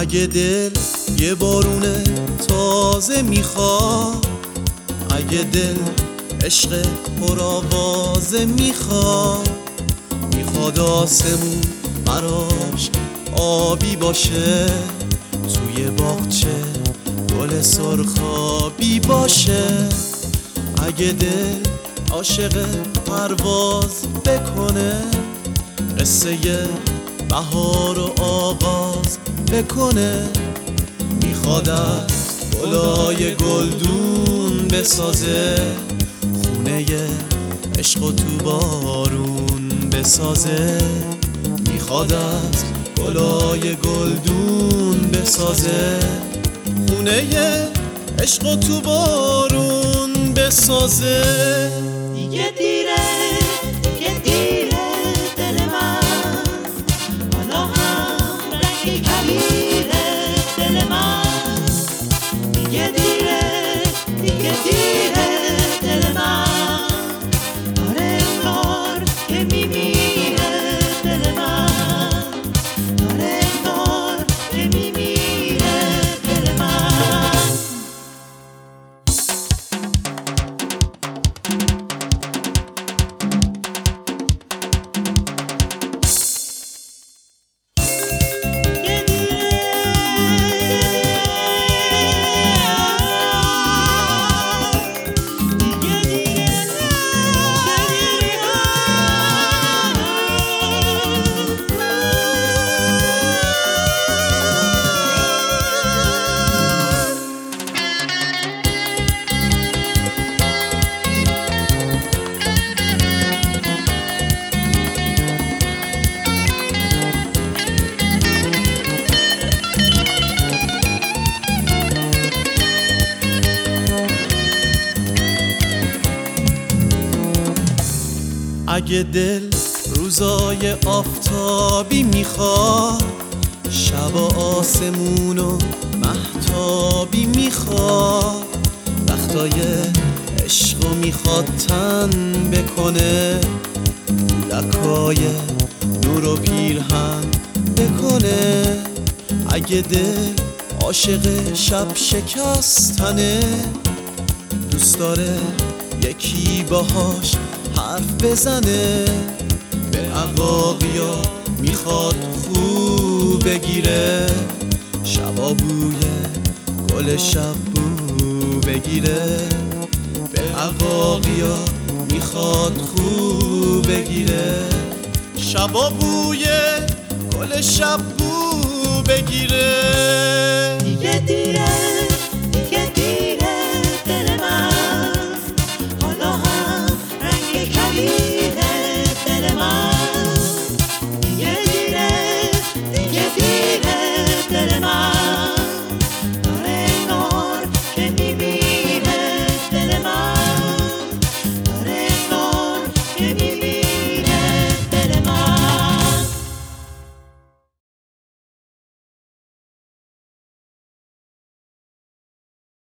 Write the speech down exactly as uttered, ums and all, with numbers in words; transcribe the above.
اگه دل یه بارون تازه میخواد، اگه دل عشق پرآوازه میخواد، میخواد آسمون براش آبی باشه، توی باغچه گل سرخابی باشه. اگه دل عاشق پرواز بکنه، قصه بهار و آغاز بکنه، میخواد از گلای گلدون بسازه، خونه عشق و تو بارون بسازه، میخواد از گلای گلدون بسازه، خونه عشق و تو بارون بسازه. دیگه دیره دیگه دیره دل من، حالا هم رنگ کبیره دل من. دیگه دیره دیگه دیره دل من، داره انگار که میمیره دل من، داره انگار که میمیره دل من. اگه دل روزای آفتابی میخواد، شب آسمون و مهتابی میخواد، وقتای عشقو میخواد تن بکنه، لکای نور و پیرهن بکنه. اگه دل عاشق شب شکستنه، دوست داره یکی باهاش حرف بزنه، به عقاقیا میخواد خو بگیره، شبا بوی گل شب بو بگیره، به عقاقیا میخواد خو بگیره، شبا بوی گل شب بو بگیره. دیگه دیره